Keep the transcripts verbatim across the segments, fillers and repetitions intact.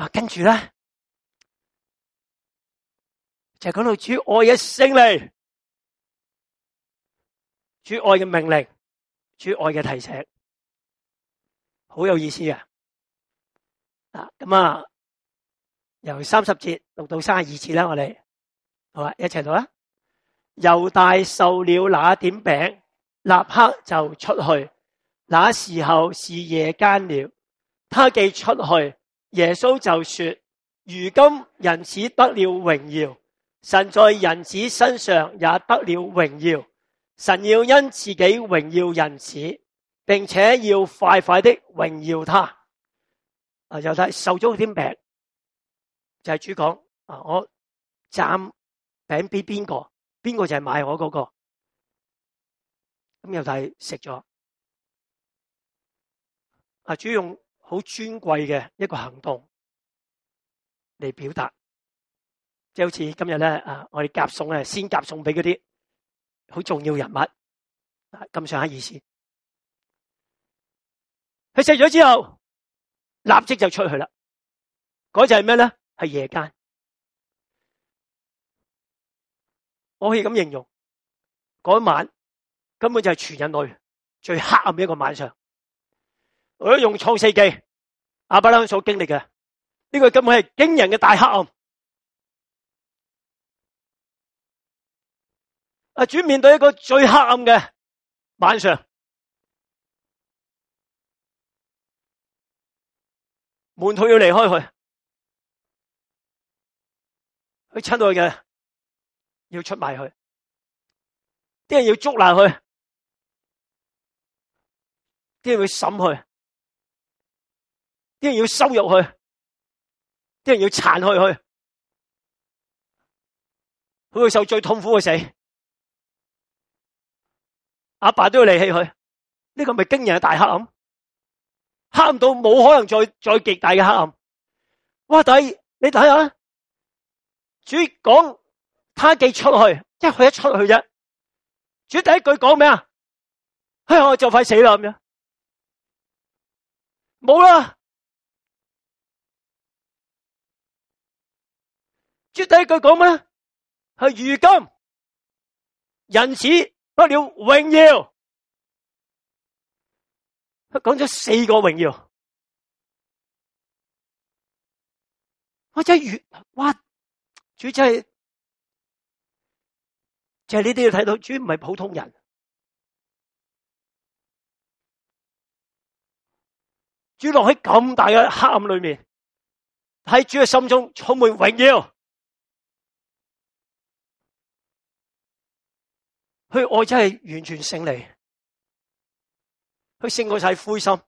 啊，跟住咧就係講到主愛嘅勝利，主愛嘅命令，主愛嘅提醒，好有意思嘅。啊，咁啊，由三十節讀到三十二節啦，我哋好啊，一齊讀啊。猶大受了那點餅，立刻就出去。那時候是夜間了，他既出去，耶穌就說：如今人子得了榮耀，神在人子身上也得了榮耀。神要因自己榮耀人子，並且要快快的榮耀他。啊，猶大受咗點餅，就係、是、主講啊，我斬餅俾邊個？邊個就係買我嗰、那個？咁猶大食咗。啊，主用好尊貴嘅一個行動嚟表達，即係好似今日咧啊，我哋夾餸咧，先夾餸俾嗰啲好重要人物，啊咁上下意思。佢食咗之後，立即就出去啦。嗰就係咩咧？係夜間。我可以咁形容，嗰一晚根本就係全人類最黑暗嘅一個晚上。我都用創世記亞伯拉罕所經歷嘅，呢個根本係驚人嘅大黑暗。啊，主面對一個最黑暗嘅晚上，門徒要離開佢，佢親愛嘅要出賣佢，啲人要捉拿佢，啲人要審佢。啲人要羞辱佢，啲人要殘害佢，佢會受最痛苦嘅死。阿爸都要離棄佢，呢個咪驚人嘅大黑暗，黑暗到冇可能再再極大嘅黑暗。哇！但係你睇下，主講他既出去，即係佢一出去啫。主第一句講咩啊？哎呀，我就快死啦咁樣，冇啦。主第一句講咩？係如今人子得了榮耀，佢講咗四個榮耀。我真係越哇，主真係就係呢啲要睇到，主唔係普通人，主落喺咁大嘅黑暗裏面，喺主嘅心中充滿榮耀。佢愛真係完全勝利，佢勝過晒灰心，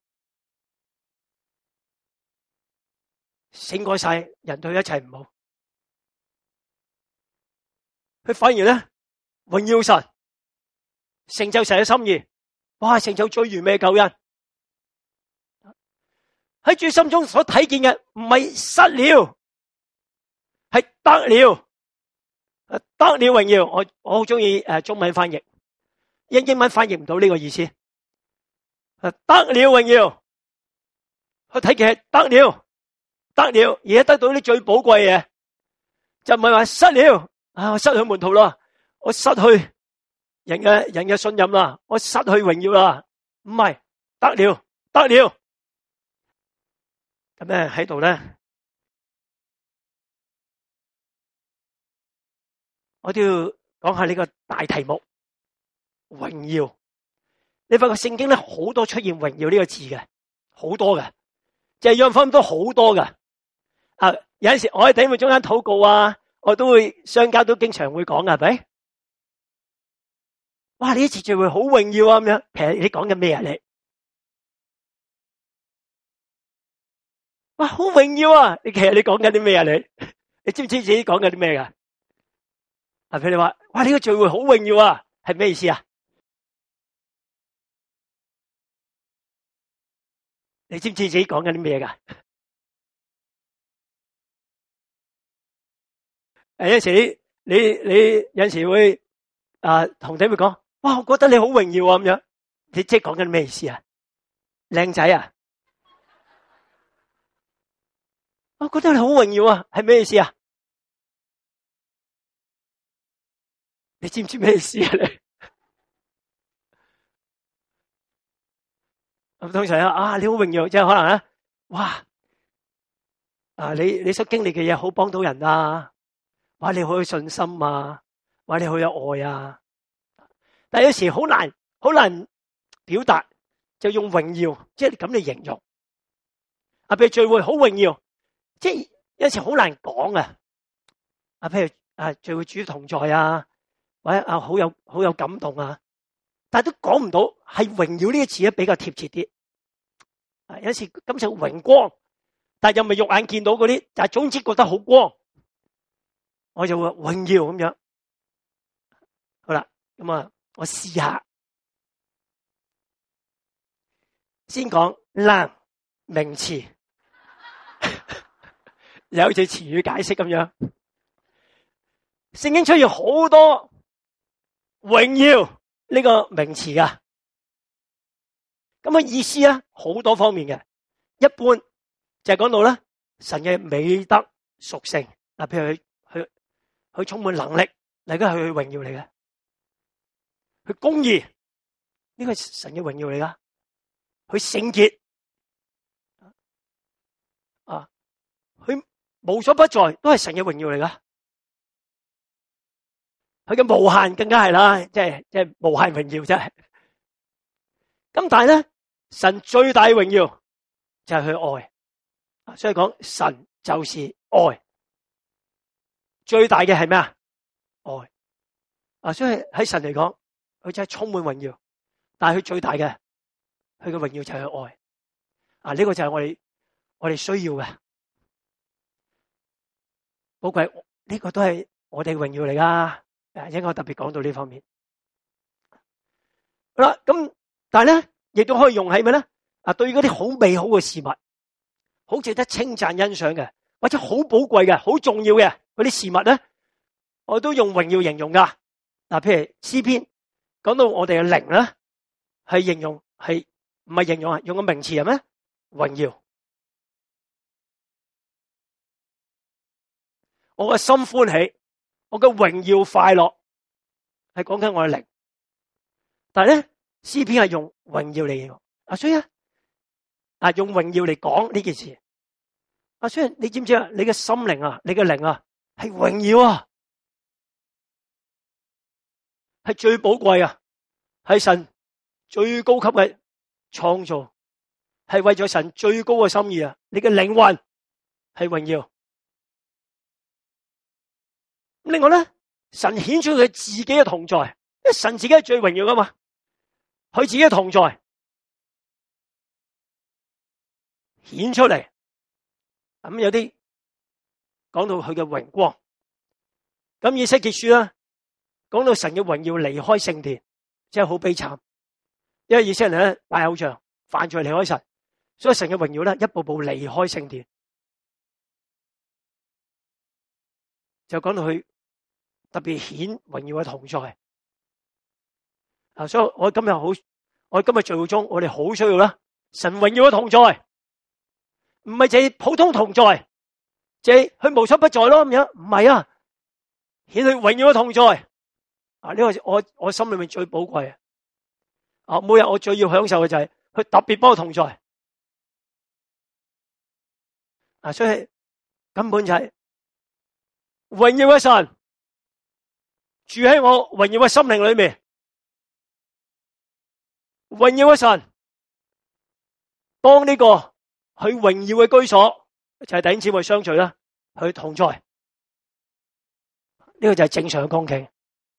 勝過晒人對一切唔好。佢反而咧榮耀神，成就神嘅心意。哇！成就最完美嘅救恩。喺主心中所睇見嘅唔係失了，係得了。得了榮耀，我我好中意誒中文翻譯，英英文翻譯唔到呢個意思。得了榮耀，佢睇見係得了，得了，而家得到啲最寶貴嘅，就唔係話失了啊！我失去門徒啦，我失去人嘅人嘅信任啦，我失去榮耀啦，唔係得了，得了。咁咧喺度咧。我都要講下呢個大題目榮耀。你發覺聖經咧好多出現榮耀呢個字嘅，好多嘅，就係約翰福音都好多嘅。啊，有陣時我喺弟兄中間禱告啊，我都會商家都經常會講嘅，係咪？哇！呢一次聚會好榮耀啊，咁樣，其實你講緊咩啊？你哇，好榮耀啊！你其實你講緊啲咩啊？你你知唔知自己講緊啲咩噶？啊！佢哋話：哇！呢個聚會好榮耀啊，係咩意思啊？你知唔知自己講緊啲咩噶？誒，有陣時你你你有陣時會啊同弟兄講：哇！我覺得你好榮耀啊，咁樣，你即係講緊咩意思啊？靚仔啊！ 我覺得你好榮耀啊，係咩意思啊？你知唔知咩意思啊？你咁通常啊，啊你好榮耀，即係可能啊，哇啊你你所經歷嘅嘢好幫到人啊，哇你好有信心啊，哇你好有愛啊，但係有時好難好難表達，就用榮耀即係咁嚟形容。啊，譬如聚會好榮耀，即係有時好難講啊。啊，譬如啊聚會主同在啊，或者啊好有好有感動啊，但係都講唔到係榮耀呢個詞咧比較貼切啲。啊，有時感受榮光，但係又未肉眼見到嗰啲，但係總之覺得好光，我就會榮耀咁樣。好啦，咁啊，我試下先講冷名詞，有隻詞語解釋咁樣。聖經出現好多榮耀呢個名詞啊，咁嘅意思啊，好多方面嘅。一般就係講到咧，神嘅美德屬性嗱，譬如佢佢佢充滿能力，嚟緊係佢榮耀嚟嘅。佢公義呢個係神嘅榮耀嚟噶，佢聖潔啊，佢無所不在都係神嘅榮耀嚟噶。佢嘅無限更加係啦，即係即係無限榮耀真係。咁但係咧，神最大嘅榮耀就係佢愛啊，所以講神就是愛，最大嘅係咩啊？愛啊，所以喺神嚟講，佢真係充滿榮耀，但係佢最大嘅，佢嘅榮耀就係佢愛啊，呢個就係我哋我哋需要嘅寶貴，呢個都係我哋榮耀嚟噶。誒，應該特別講到呢方面。好啦，咁但係咧，亦都可以用喺咩咧？啊，對嗰啲好美好嘅事物，好值得稱讚欣賞嘅，或者好寶貴嘅、好重要嘅嗰啲事物咧，我都用榮耀形容噶。嗱，譬如詩篇講到我哋嘅靈咧，係形容係唔係形容啊？用個名詞係咩？榮耀。我嘅心歡喜。我嘅榮耀快樂係講緊我嘅靈，但係咧詩篇係用榮耀嚟形容啊，所以啊啊用榮耀嚟講呢件事啊，所以你知唔知啊？你嘅心靈啊，你嘅靈啊，係榮耀啊，係最寶貴啊，係神最高級嘅創造，係為咗神最高嘅心意啊！你嘅靈魂係榮耀。另外咧，神顯出佢自己嘅同在，因為神自己係最榮耀噶嘛，佢自己嘅同在顯出嚟。咁有啲講到佢嘅榮光，咁以西結書啦，講到神嘅榮耀離開聖殿，真係好悲慘，因為以色列人咧拜偶像，犯罪離開神，所以神嘅榮耀咧一步步離開聖殿，就講到佢。特別顯榮耀嘅同在啊！所以我今日好，我今日聚會中，我哋好需要啦。神榮耀嘅同在，唔係淨係普通同在，淨係佢無所不在咯咁樣，唔係啊！顯佢榮耀嘅同在啊！呢個我我心裏面最寶貴啊！每日我最要享受嘅就係佢特別幫我同在啊！所以根本就係榮耀嘅神。住喺我榮耀嘅心靈裏面，榮耀嘅神當呢個佢榮耀嘅居所就係弟兄姊妹相聚啦，佢同在，呢個就係正常嘅光景。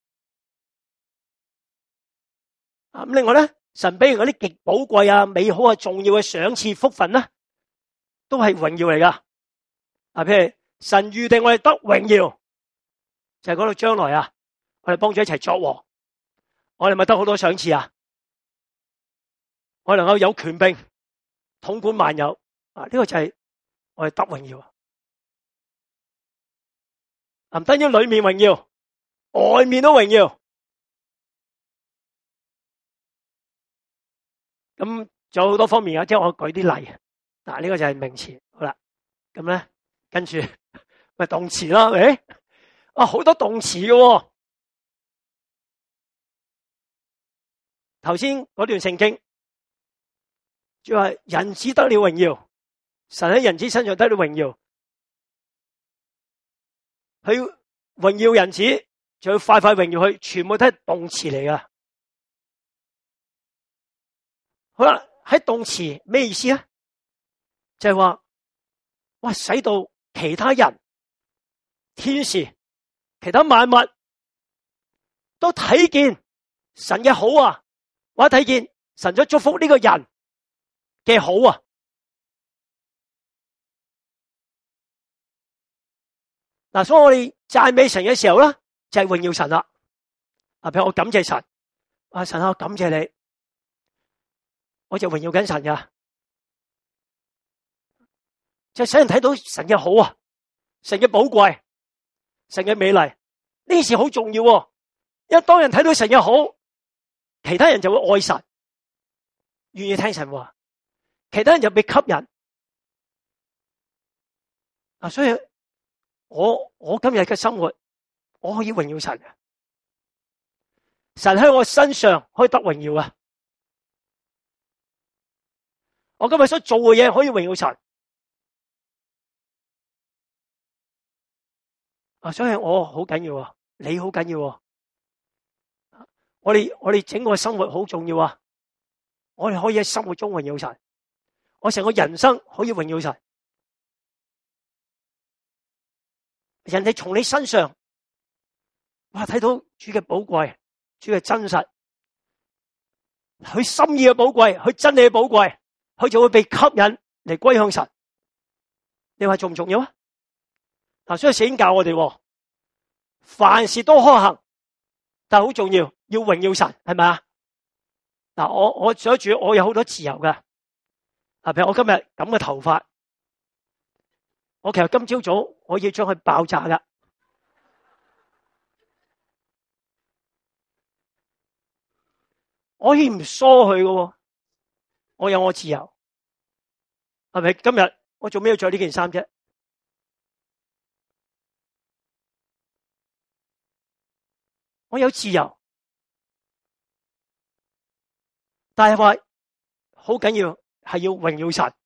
啊，咁另外咧，神俾嗰啲極寶貴啊、美好啊、重要嘅賞賜福分咧，都係榮耀嚟噶。啊，譬如神預定我哋得榮耀，就係講到將來啊。我哋幫住一齊作王，我哋咪得好多賞賜啊！我哋能夠有權柄統管萬有啊！呢個就係我哋得榮耀啊！唔單止裏面榮耀，外面都榮耀。咁仲有好多方面啊，即係我舉啲例。嗱，呢個就係名詞。好啦，咁咧跟住咪動詞啦，係咪？啊，好多動詞嘅。頭先嗰段聖經，就話人子得了榮耀，神喺人子身上得了榮耀，佢榮耀人子，就要快快榮耀佢，全部都係動詞嚟噶。好啦，喺動詞咩意思啊？就係話，哇，使到其他人、天使、其他萬物都睇見神嘅好啊！或者睇見神咗祝福呢個人嘅好啊！嗱，所以我哋讚美神嘅時候咧，就係榮耀神啦。啊，譬如我感謝神，啊神啊，我感謝你，我就榮耀緊神噶，就係使人睇到神嘅好啊，神嘅寶貴，神嘅美麗，呢件事好重要啊。因為當人睇到神嘅好，其他人就會愛神，願意聽神話，其他人就被吸引。啊，所以我我今日嘅生活，我可以榮耀神嘅，神喺我身上可以得榮耀啊！我今日所做嘅嘢可以榮耀神啊！所以我好緊要啊，你好緊要啊！我哋我哋整個生活好重要啊！我哋可以喺生活中榮耀神，我成個人生可以榮耀神。人哋從你身上，哇，睇到主嘅寶貴，主嘅真實，佢心意嘅寶貴，佢真理嘅寶貴，佢就會被吸引嚟歸向神。你話重唔重要啊？嗱，所以聖經教我哋，凡事都可行，但係好重要。要榮耀神，係咪啊？嗱，我我想住，我有好多自由㗎。啊，譬如我今日咁嘅頭髮，我其實今朝早我要將佢爆炸噶，我可以唔梳佢㗎，我有我自由，係咪？今日我做咩要着呢件衫啫？我有自由。但係話好緊要，係要榮耀神，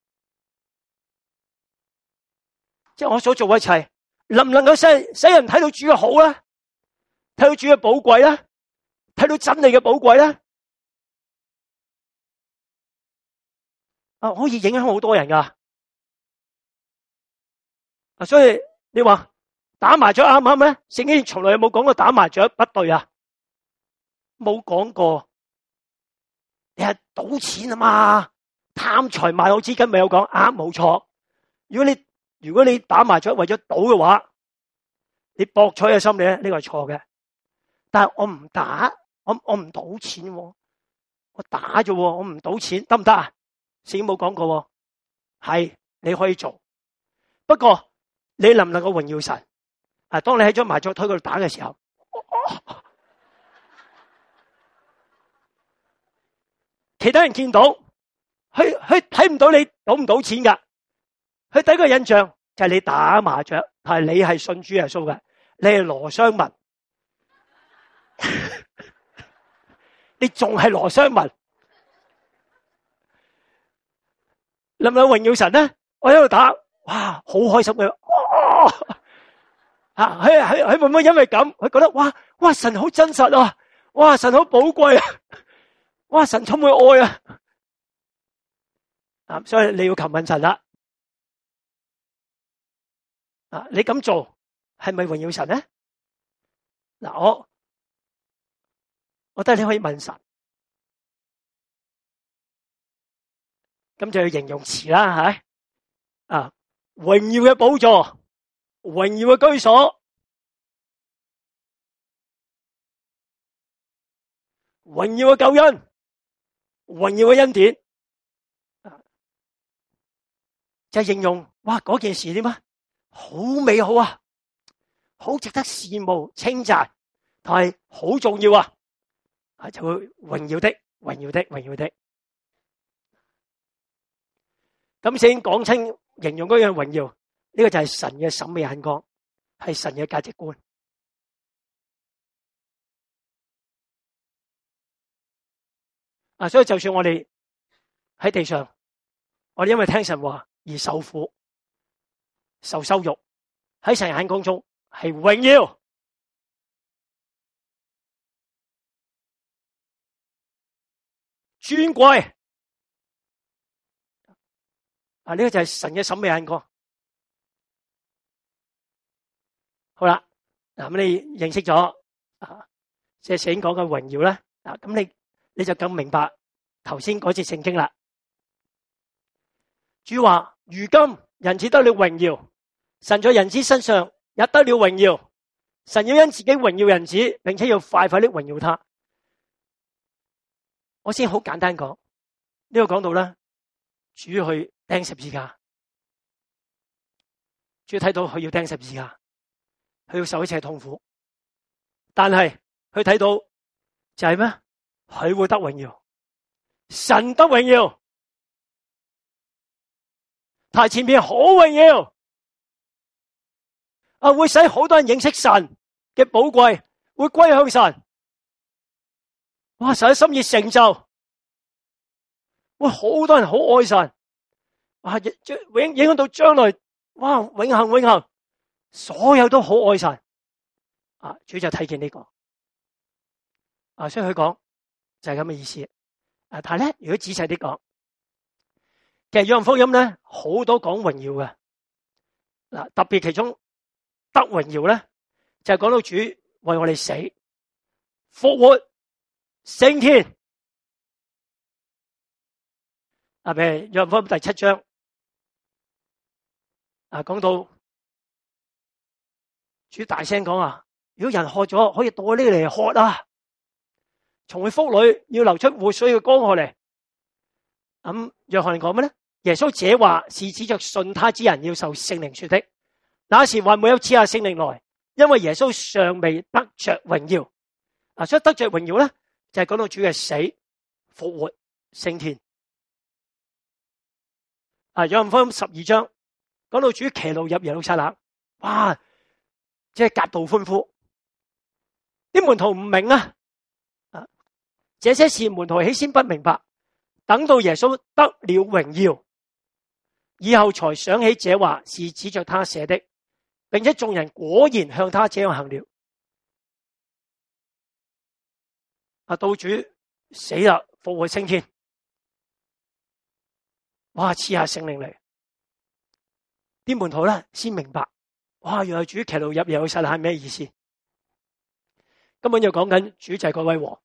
即係我所做嘅一切，能唔能夠使使人睇到主嘅好咧？睇到主嘅寶貴咧？睇到真理嘅寶貴咧？啊，可以影響好多人噶。啊，所以你話打麻雀啱唔啱咧？聖經從來有冇講過打麻雀不對啊？冇講過。你係賭錢啊嘛，貪財賣好資金咪有講啱冇錯。如果你如果你打麻雀為咗賭嘅話，你博彩嘅心理咧，呢個係錯嘅。但係我唔打，我我唔賭錢，我打啫，我唔賭錢得唔得啊？聖經冇講過，係你可以做，不過你能唔能夠榮耀神？啊，當你喺張麻雀台嗰度打嘅時候。哦，其他人見到，佢佢睇唔到你賭唔賭錢噶，佢第一個印象就係你打麻雀，係你係信主耶穌嘅，你係羅商文，你仲係羅商文，能唔能榮耀神咧？我喺度打，哇，好開心嘅，啊，佢佢佢會唔會因為咁，佢覺得哇哇神好真實啊，哇神好寶貴啊！哇！神充滿愛啊！啊，所以你要求問神啦。啊，你咁做係咪榮耀神咧？嗱，我我覺得你可以問神。咁就要形容詞啦，係啊，榮耀嘅寶座，榮耀嘅居所，榮耀嘅救恩。榮耀嘅恩典，就係形容哇嗰件事點啊？好美好啊，好值得羨慕、稱讚，但係好重要啊！啊，就會榮耀的、榮耀的、榮耀的。咁先講清形容嗰樣榮耀， 呢個就係神嘅審美眼光，係神嘅價值觀。啊，所以就算我哋喺地上，我哋因為聽神話而受苦、受羞辱，喺神眼光中係榮耀、尊貴。啊，呢個就係神嘅審美眼光。好啦，嗱，咁你認識咗啊，即係聖經講嘅榮耀咧，啊，咁你你就更明白頭先嗰節聖經啦。主話：如今人子得了榮耀，神在人子身上也得了榮耀。神要因自己榮耀人子，並且要快快的榮耀他。我先好簡單講，呢個講到咧，主去釘十字架，主睇到佢要釘十字架，佢要受一切痛苦，但係佢睇到就係咩？佢會得榮耀，神得榮耀，台前面好榮耀，啊，會使好多人認識神嘅寶貴，會歸向神。哇！神嘅心意成就，會好多人好愛神，哇！影影響到將來，哇！永恆永恆，所有都好愛神。啊，主就睇見呢個，啊，所以佢講就係咁嘅意思。啊，但係咧，如果仔細啲講，其實約翰福音咧好多講榮耀嘅，嗱，特別其中得榮耀咧，就係講到主為我哋死、復活、升天。啊，譬如約翰福音第七章，啊，講到主大聲講啊，如果人渴咗，可以到呢嚟喝啊，從佢腹裏要流出活水嘅江河嚟。咁約翰講咩咧？耶穌這話是指着信他之人要受聖靈說的。那時還沒有賜下聖靈來，因為耶穌尚未得着榮耀。啊，所以得着榮耀咧，就係講到主嘅死、復活、升天。啊，約翰福音十二章講到主騎驢入耶路撒冷，哇，即係夾道歡呼。啲門徒唔明啊，啊，這些事門徒起先不明白，等到耶穌得了榮耀以後，才想起這話是指着他寫的，並且眾人果然向他這樣行了。啊，到主死啦，復活升天，哇，賜下聖靈嚟，啲門徒咧先明白，哇，原來主騎驢入耶路撒冷係咩意思？根本就講緊主就係嗰位王，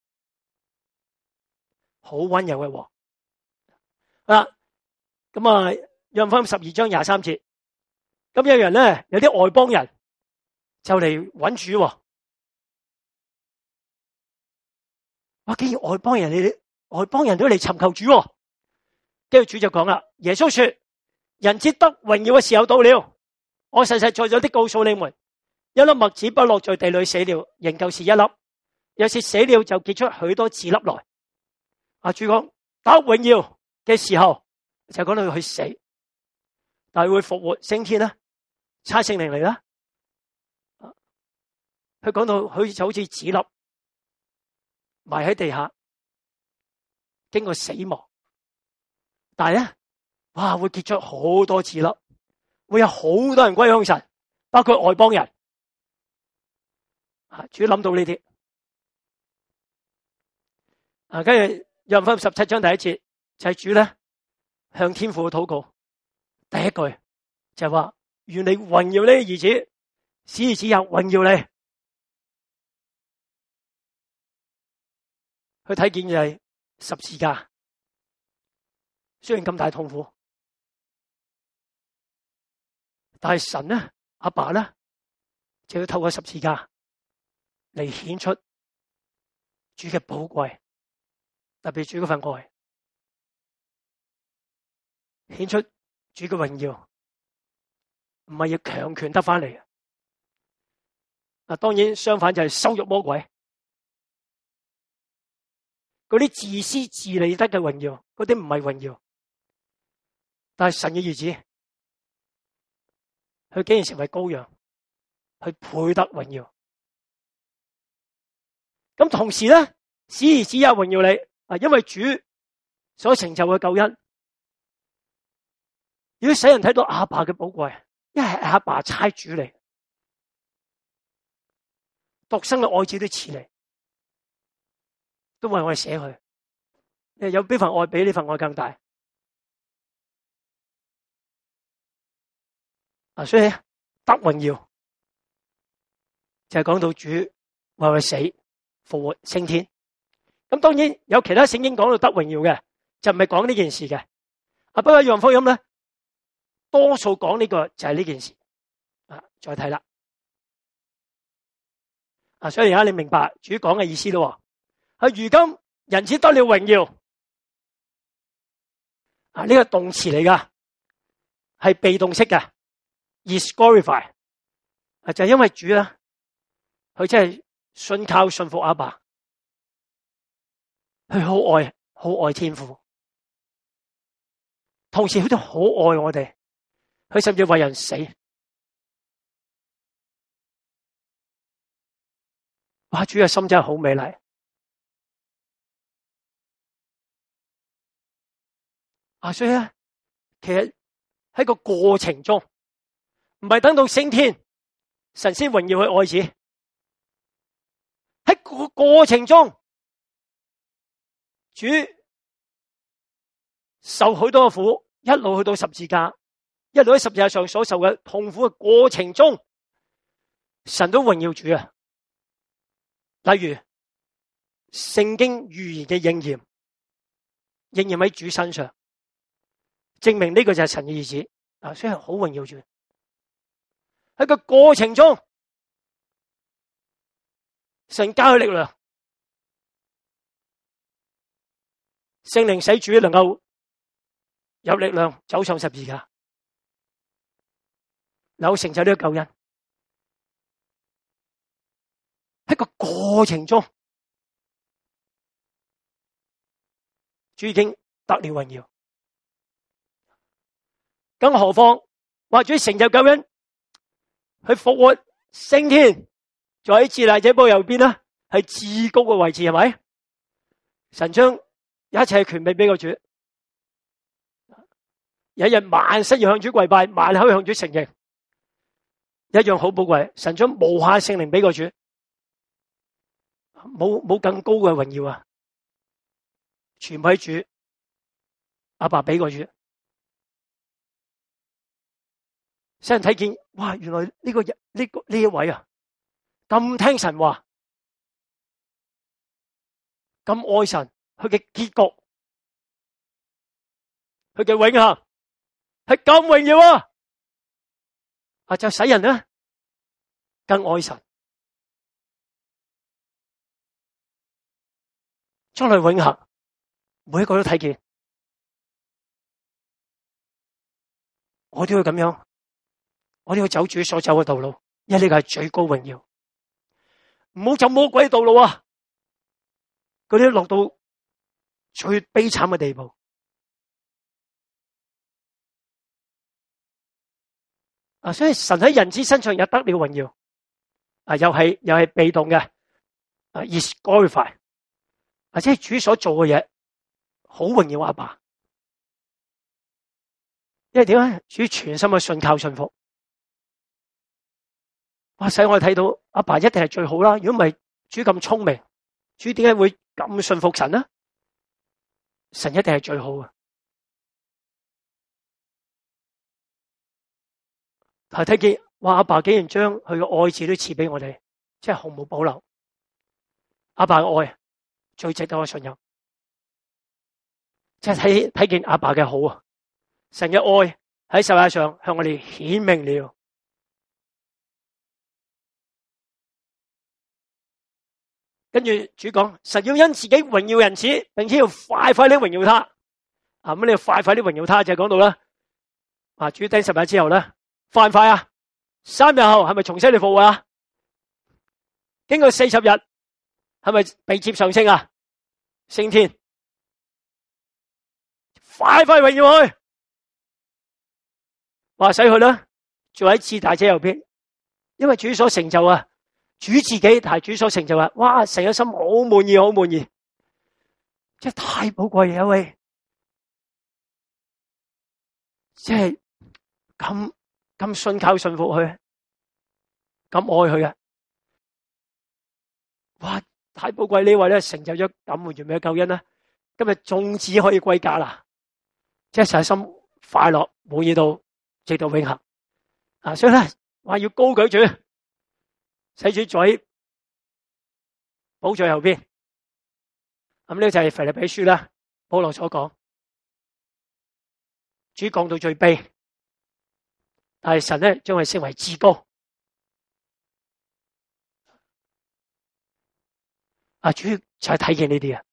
好溫柔嘅王。啊，咁啊，約翰福音十二章廿三節，咁有人咧，有啲外邦人就嚟揾主，哇！竟然外邦人，你哋外邦人都嚟尋求主，跟住主就講啦，耶穌說：人子得榮耀嘅時候到了，我實實在在的告訴你們，一粒麥子不落在地裏死了，仍舊是一粒；若是死了，就結出許多子粒來。啊，主講得榮耀嘅時候，就講到佢死，但係會復活升天啦，差聖靈嚟啦。佢講到佢就好似子粒埋喺地下，經過死亡，但係咧，哇，會結出好多子粒，會有好多人歸向神，包括外邦人。啊，主諗到呢啲。啊，跟住約翰福音十七章第一節就係主咧向天父嘅禱告，第一句就係話：願你榮耀呢個兒子，使兒子有榮耀你。佢睇見嘅係十字架，雖然咁大痛苦，但係神咧，阿爸咧，就要透過十字架嚟顯出主嘅寶貴，特別主嗰份愛，顯出主嘅榮耀，唔係要強權得翻嚟嘅。啊，當然相反就係羞辱魔鬼。嗰啲自私自利得嘅榮耀，嗰啲唔係榮耀。但係神嘅兒子， 佢竟然成為羔羊，佢配得榮耀。咁同時咧，子兒子也榮耀你啊，因為主所成就嘅救恩，如果使人睇到阿爸嘅寶貴，一係阿爸差主嚟，獨生嘅愛子都似你，都為我哋捨去。有邊份愛比呢份愛更大啊？所以得榮耀就係講到主為我哋死復活升天。咁當然有其他聖經講到得榮耀嘅，就唔係講呢件事嘅。啊，不過約翰福音咧，多數講呢個就係呢件事。啊，再睇啦。啊，所以而家你明白主講嘅意思咯。啊，如今人子得了榮耀。啊，呢個動詞嚟噶，係被動式嘅 ，is glorify。啊，就係因為主啦，佢真係信靠信服阿爸，佢好愛好愛天父，同時佢都好愛我哋，佢甚至為人死。哇！主嘅心真係好美麗。啊，所以咧，其實喺個過程中，唔係等到升天，神先榮耀佢愛子。喺個過程中，主受許多苦，一路去到十字架，一路喺十字架上所受嘅痛苦嘅過程中，神都榮耀主啊！例如聖經預言嘅應驗，應驗喺主身上。證明呢個就係神嘅意思啊，所以好榮耀主。喺個過程中，神加佢力量，聖靈使主能夠有力量走上十字架，能夠成就呢個救恩。喺個過程中，主已經得了榮耀。更何況或者成就救恩，去復活升天，再喺至大者寶右邊啦，係至高嘅位置，係咪？神將一切權柄俾個主，有一日萬膝要向主跪拜，萬口向主承認，一樣好寶貴。神將無限聖靈俾個主，冇冇更高嘅榮耀啊！全部喺主阿爸俾個主。使人睇見，哇！原來呢、這個呢、這個呢一位啊，咁聽神話，咁愛神，佢嘅結局，佢嘅永恆係咁榮耀啊！啊，就使人咧更愛神，將來永恆，每一個都睇見，我都要咁樣。我哋要走主所走嘅道路，因為呢個係最高榮耀。唔好走魔鬼道路啊！嗰啲落到最悲慘嘅地步啊！所以神喺人之身上又得了榮耀啊，又係又係被動嘅啊 ，is glorify，或者係主所做嘅嘢好榮耀阿爸。因為點解？主全心去信靠信服。哇！使我哋睇到阿爸一定係最好啦。如果唔係主咁聰明，主點解會咁信服神呢？神一定係最好嘅。係睇見哇！阿爸竟然將佢嘅愛子都賜俾我哋，即係毫無保留。阿爸嘅愛最值得我信任，即係睇睇見阿爸嘅好啊！神嘅愛喺世界上向我哋顯明了。跟住主講，神要因自己榮耀人子，並且要快快啲榮耀他。啊，咁你要快快啲榮耀他，就講到啦。啊，主釘十日之後咧，快唔快啊？三日後係咪重新嚟復活啊？經過四十日，係咪被接上升啊？升天，快快榮耀佢，話使佢啦， 坐喺至大者右邊，因為主所成就啊，主自己係主所成就啊，哇！成個心好滿意，好滿意，即係太寶貴嘅一位，即係咁咁信靠信服佢，咁愛佢啊！哇！太寶貴呢位咧，成就咗咁完美嘅救恩啦，今日眾子可以歸家啦，即係成心快樂滿意到直到永恆啊！所以咧話要高舉主，使主坐喺寶座右邊。咁呢就係腓立比書啦，保羅所講，主降到最卑，但係神咧將佢升為至高。啊，主就係睇見呢啲啊，